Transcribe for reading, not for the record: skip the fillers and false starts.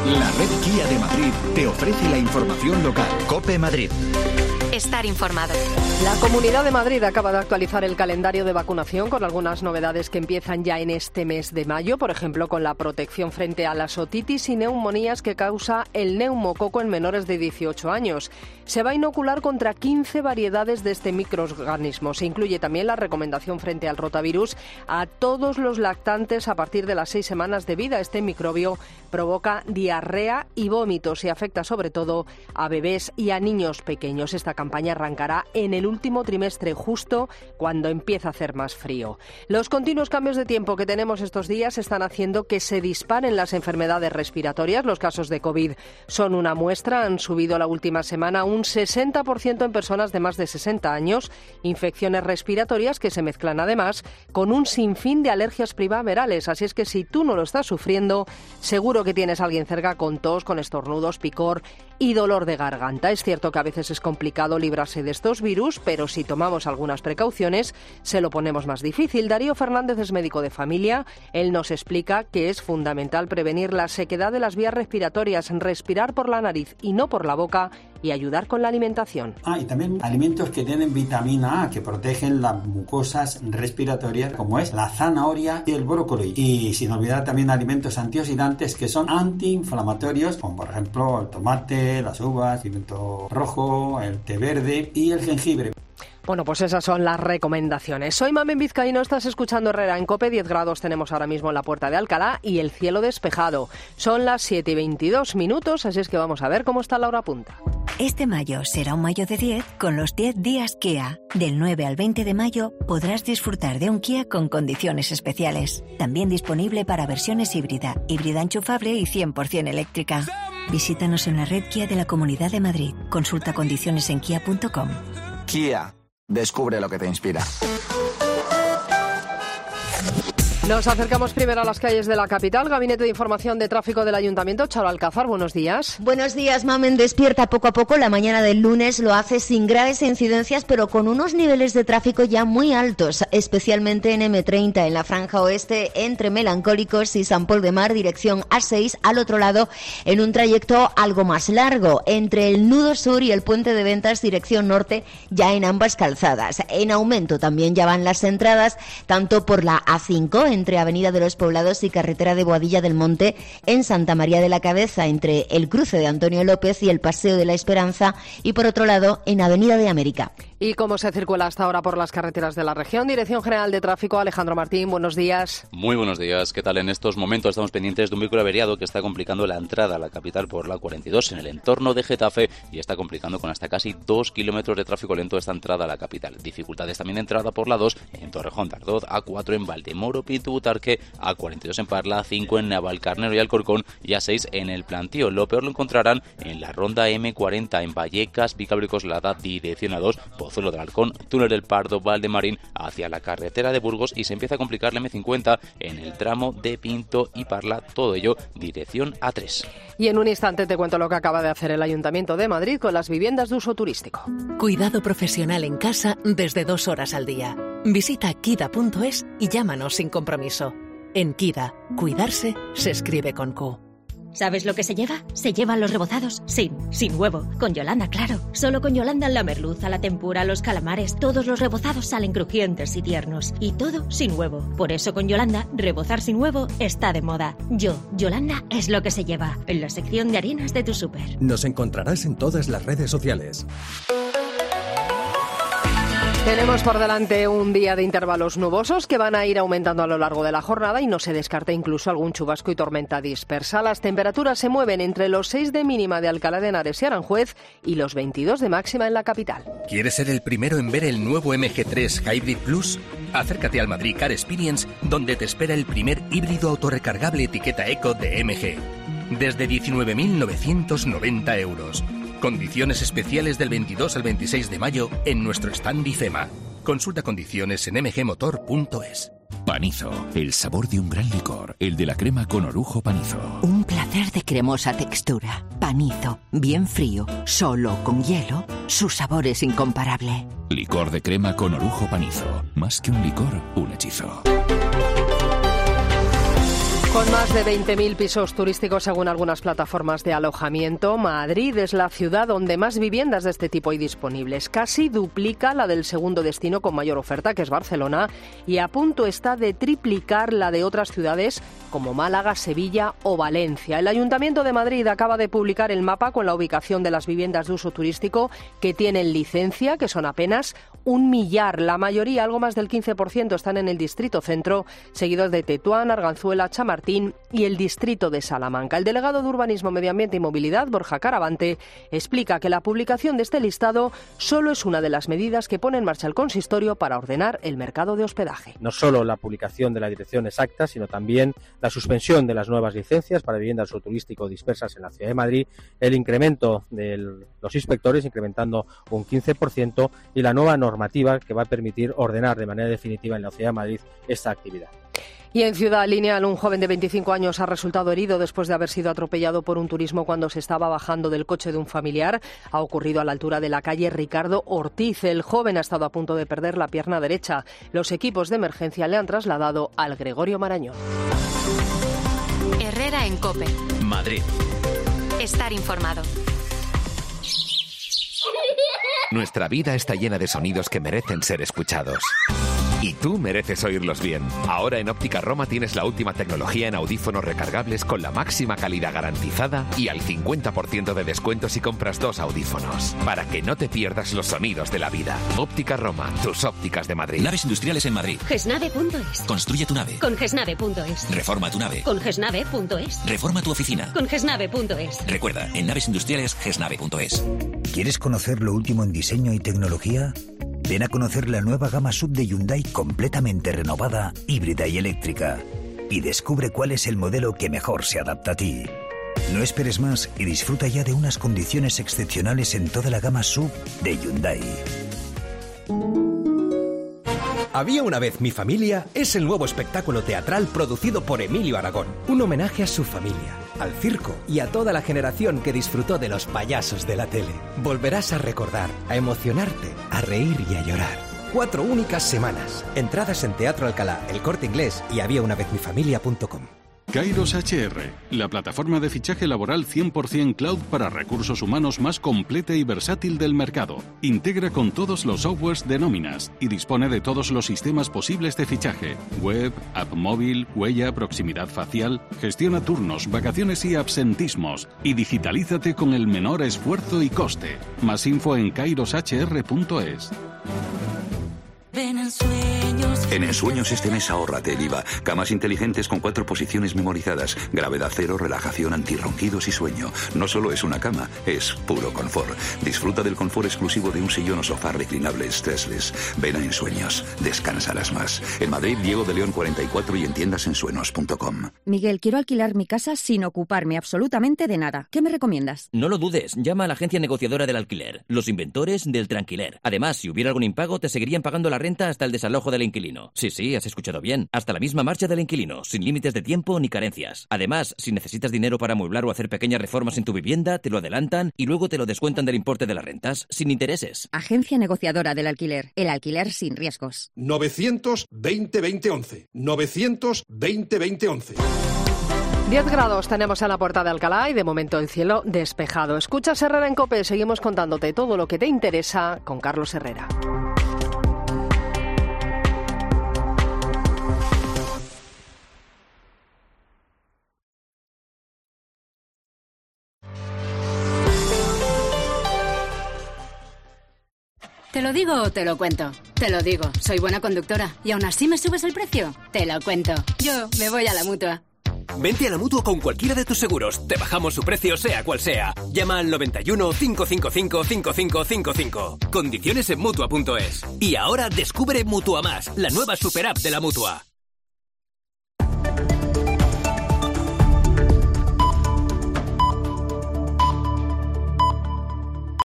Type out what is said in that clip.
La red Kia de Madrid te ofrece la información local. COPE Madrid. Estar informado. La Comunidad de Madrid acaba de actualizar el calendario de vacunación con algunas novedades que empiezan ya en este mes de mayo, por ejemplo, con la protección frente a las otitis y neumonías que causa el neumococo en menores de 18 años. Se va a inocular contra 15 variedades de este microorganismo. Se incluye también la recomendación frente al rotavirus a todos los lactantes a partir de las 6 semanas de vida. Este microbio provoca diarrea y vómitos y afecta sobre todo a bebés y a niños pequeños. Esta campaña arrancará en el último trimestre, justo cuando empieza a hacer más frío. Los continuos cambios de tiempo que tenemos estos días están haciendo que se disparen las enfermedades respiratorias. Los casos de COVID son una muestra. Han subido la última semana un 60% en personas de más de 60 años. Infecciones respiratorias que se mezclan además con un sinfín de alergias primaverales. Así es que si tú no lo estás sufriendo, seguro que tienes a alguien cerca con tos, con estornudos, picor y dolor de garganta. Es cierto que a veces es complicado librarse de estos virus, pero si tomamos algunas precauciones, se lo ponemos más difícil. Darío Fernández es médico de familia. Él nos explica que es fundamental prevenir la sequedad de las vías respiratorias, respirar por la nariz y no por la boca y ayudar con la alimentación. Y también alimentos que tienen vitamina A, que protegen las mucosas respiratorias, como es la zanahoria y el brócoli. Y sin olvidar también alimentos antioxidantes que son antiinflamatorios, como por ejemplo el tomate, las uvas, el pimiento rojo, el té verde y el jengibre. Bueno, pues esas son las recomendaciones. Soy Mamen Vizcaíno, estás escuchando Herrera en COPE. 10 grados tenemos ahora mismo en la Puerta de Alcalá y el cielo despejado. Son las 7:22, así es que vamos a ver cómo está la hora punta. Este mayo será un mayo de 10 con los 10 días Kia. Del 9 al 20 de mayo podrás disfrutar de un Kia con condiciones especiales. También disponible para versiones híbrida enchufable y 100% eléctrica. Visítanos en la red Kia de la Comunidad de Madrid. Consulta condiciones en kia.com. Kia. Descubre lo que te inspira. Nos acercamos primero a las calles de la capital. Gabinete de Información de Tráfico del Ayuntamiento. Charo Alcázar, buenos días. Buenos días, Mamen. Despierta poco a poco. La mañana del lunes lo hace sin graves incidencias, pero con unos niveles de tráfico ya muy altos, especialmente en M30, en la franja oeste, entre Melancólicos y San Pol de Mar, dirección A6, al otro lado, en un trayecto algo más largo, entre el nudo sur y el puente de Ventas, dirección norte, ya en ambas calzadas. En aumento también ya van las entradas, tanto por la A5, entre Avenida de los Poblados y Carretera de Boadilla del Monte, en Santa María de la Cabeza, entre el cruce de Antonio López y el Paseo de la Esperanza, y por otro lado, en Avenida de América. ¿Y cómo se circula hasta ahora por las carreteras de la región? Dirección General de Tráfico, Alejandro Martín, buenos días. Muy buenos días, ¿qué tal? En estos momentos estamos pendientes de un vehículo averiado que está complicando la entrada a la capital por la 42 en el entorno de Getafe y está complicando con hasta casi 2 kilómetros de tráfico lento esta entrada a la capital. Dificultades también de entrada por la 2 en Torrejón de Ardoz, A4 en Valdemoro, Pinto Butarque, A42 en Parla, A5 en Navalcarnero y Alcorcón y A6 en el Plantío. Lo peor lo encontrarán en la ronda M40 en Vallecas, Vicabri-Coslada, dirección A2, Pozuelo del Halcón, Túnel del Pardo, Valdemarín hacia la carretera de Burgos y se empieza a complicar la M50 en el tramo de Pinto y Parla, todo ello dirección A3. Y en un instante te cuento lo que acaba de hacer el Ayuntamiento de Madrid con las viviendas de uso turístico. Cuidado profesional en casa desde 2 horas al día. Visita kida.es y llámanos sin compromiso. En Kida, cuidarse se escribe con Q. ¿Sabes lo que se lleva? Se llevan los rebozados sin huevo. Con Yolanda, claro. Solo con Yolanda la merluza, la tempura, los calamares, todos los rebozados salen crujientes y tiernos. Y todo sin huevo. Por eso con Yolanda, rebozar sin huevo está de moda. Yolanda es lo que se lleva. En la sección de harinas de tu súper. Nos encontrarás en todas las redes sociales. Tenemos por delante un día de intervalos nubosos que van a ir aumentando a lo largo de la jornada y no se descarta incluso algún chubasco y tormenta dispersa. Las temperaturas se mueven entre los 6 de mínima de Alcalá de Henares y Aranjuez y los 22 de máxima en la capital. ¿Quieres ser el primero en ver el nuevo MG3 Hybrid Plus? Acércate al Madrid Car Experience, donde te espera el primer híbrido autorrecargable etiqueta Eco de MG. Desde 19.990 euros. Condiciones especiales del 22 al 26 de mayo en nuestro stand IFEMA. Consulta condiciones en mgmotor.es. Panizo, el sabor de un gran licor, el de la crema con orujo Panizo. Un placer de cremosa textura. Panizo, bien frío, solo con hielo, su sabor es incomparable. Licor de crema con orujo Panizo. Más que un licor, un hechizo. Con más de 20.000 pisos turísticos según algunas plataformas de alojamiento, Madrid es la ciudad donde más viviendas de este tipo hay disponibles. Casi duplica la del segundo destino con mayor oferta, que es Barcelona, y a punto está de triplicar la de otras ciudades como Málaga, Sevilla o Valencia. El Ayuntamiento de Madrid acaba de publicar el mapa con la ubicación de las viviendas de uso turístico que tienen licencia, que son apenas 1 millar. La mayoría, algo más del 15%, están en el distrito centro, seguidos de Tetuán, Arganzuela, Chamartín y el distrito de Salamanca. El delegado de Urbanismo, Medio Ambiente y Movilidad, Borja Caravante, explica que la publicación de este listado solo es una de las medidas que pone en marcha el consistorio para ordenar el mercado de hospedaje. No solo la publicación de la dirección exacta, sino también la suspensión de las nuevas licencias para viviendas de uso turístico dispersas en la Ciudad de Madrid, el incremento de los inspectores, incrementando un 15%, y la nueva normativa que va a permitir ordenar de manera definitiva en la Ciudad de Madrid esta actividad. Y en Ciudad Lineal, un joven de 25 años ha resultado herido después de haber sido atropellado por un turismo cuando se estaba bajando del coche de un familiar. Ha ocurrido a la altura de la calle Ricardo Ortiz. El joven ha estado a punto de perder la pierna derecha. Los equipos de emergencia le han trasladado al Gregorio Marañón. Herrera en COPE. Madrid. Estar informado. Nuestra vida está llena de sonidos que merecen ser escuchados. Y tú mereces oírlos bien. Ahora en Óptica Roma tienes la última tecnología en audífonos recargables con la máxima calidad garantizada y al 50% de descuento si compras 2 audífonos. Para que no te pierdas los sonidos de la vida. Óptica Roma, tus ópticas de Madrid. Naves industriales en Madrid. Gesnave.es. Construye tu nave. Con Gesnave.es. Reforma tu nave. Con Gesnave.es. Reforma tu oficina. Con Gesnave.es. Recuerda, en naves industriales, Gesnave.es. ¿Quieres conocer lo último en diseño y tecnología? Ven a conocer la nueva gama SUV de Hyundai completamente renovada, híbrida y eléctrica. Y descubre cuál es el modelo que mejor se adapta a ti. No esperes más y disfruta ya de unas condiciones excepcionales en toda la gama SUV de Hyundai. Había una vez mi familia es el nuevo espectáculo teatral producido por Emilio Aragón. Un homenaje a su familia, al circo y a toda la generación que disfrutó de los payasos de la tele. Volverás a recordar, a emocionarte, a reír y a llorar. 4 únicas semanas. Entradas en Teatro Alcalá, El Corte Inglés y habíaunavez.mifamilia.com. Kairos HR, la plataforma de fichaje laboral 100% cloud para recursos humanos más completa y versátil del mercado. Integra con todos los softwares de nóminas y dispone de todos los sistemas posibles de fichaje: web, app móvil, huella, proximidad facial. Gestiona turnos, vacaciones y absentismos y digitalízate con el menor esfuerzo y coste. Más info en kairoshr.es. En Ensueños este mes ahórrate el IVA. Camas inteligentes con 4 posiciones memorizadas. Gravedad cero, relajación, antirronquidos y sueño. No solo es una cama, es puro confort. Disfruta del confort exclusivo de un sillón o sofá reclinable stressless. Ven a Ensueños. Descansarás más. En Madrid, Diego de León 44 y en tiendasensuenos.com. Miguel, quiero alquilar mi casa sin ocuparme absolutamente de nada. ¿Qué me recomiendas? No lo dudes. Llama a la agencia negociadora del alquiler. Los inventores del tranquiler. Además, si hubiera algún impago, te seguirían pagando la renta hasta el desalojo del inquilino. Sí, has escuchado bien. Hasta la misma marcha del inquilino, sin límites de tiempo ni carencias. Además, si necesitas dinero para amueblar o hacer pequeñas reformas en tu vivienda, te lo adelantan y luego te lo descuentan del importe de las rentas, sin intereses. Agencia negociadora del alquiler. El alquiler sin riesgos. 920-2011. 920-2011. 10 grados tenemos en la puerta de Alcalá y de momento el cielo despejado. Escuchas Herrera en COPE. Seguimos contándote todo lo que te interesa con Carlos Herrera. ¿Te lo digo o te lo cuento? Te lo digo, soy buena conductora. ¿Y aún así me subes el precio? Te lo cuento. Yo me voy a la Mutua. Vente a la Mutua con cualquiera de tus seguros. Te bajamos su precio sea cual sea. Llama al 91 555 5555. Condiciones en Mutua.es. Y ahora descubre Mutua Más, la nueva super app de la Mutua.